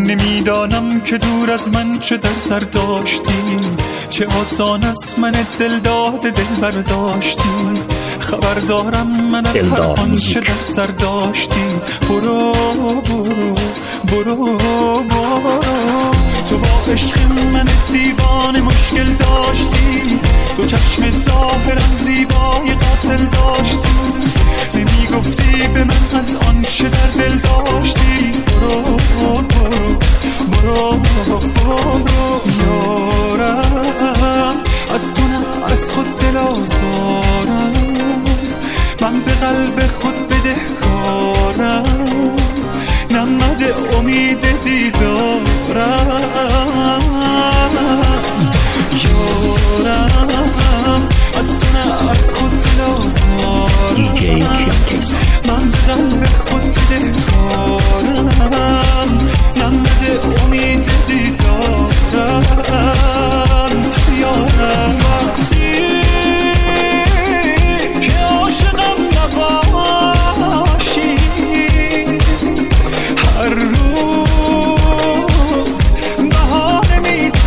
نمیدانم که دور از من چه در سر داشتی، چه آسان است من دل داده دل برداشتی. خبر دارم من از هر آنچه در سر داشتی. برو برو برو برو، تو با عشق من دیوانه مشکل داشتی. دو چشم ظاهرا زیبای قاتل داشتی، نمیگفتی به من از آنچه در دل داشتی. برو برو برو برو یارم، از تو نه از خود دل آزارم، من به قلب خود بدهکارم، نمده امید دیدارم. یارم از تو نه از خود دل آزارم، من به قلب خود بدهکارم، نمده امید دیدارم. یارم وقتی که عاشقم نباشی، هر روز بهانه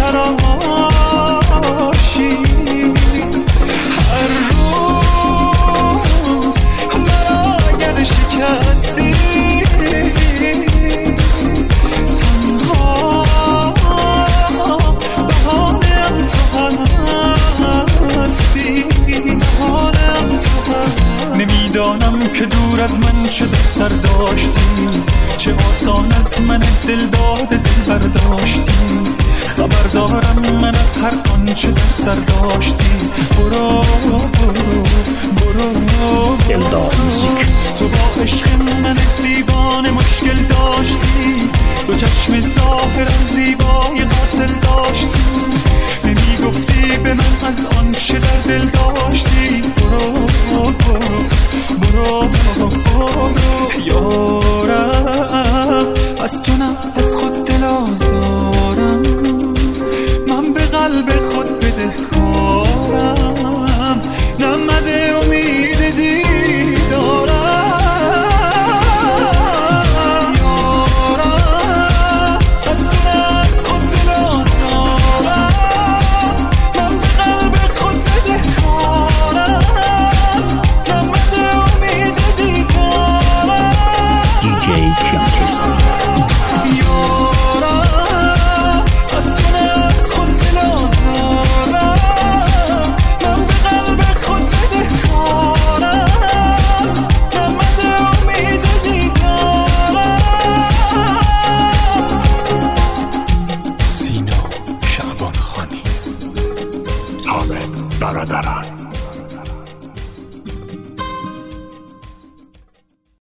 میتراشی، هر روز مرا اگر شکستی، نمیدانم که دور از من چه در سر داشتی، چه آسان از من دل داده دل برداشتی. خبر دارم من از هر آنچه در سر داشتی. برو برو برو تو با عشق من دیوانه مشکل داشتی. دو چشم ظاهرا زیبای قاتل داشتی، نمیگفتی به من از آنچه در دل داشتی. برو برو برو برو یارم، از تو نه از خود دل آزارم، من به قلب خود بدهکارم، نمده امید دیدارم. یارم از تو نه از خود دل آزارم، من به قلب خود بدهکارم، نمده امید دیدارم. DJ Kim Kaysen. یارم از تو نه از خود دل آزارم، من به قلب خود بدهکارم، نمده امید دیدارم. سینا شعبان خانی. حامد برادران.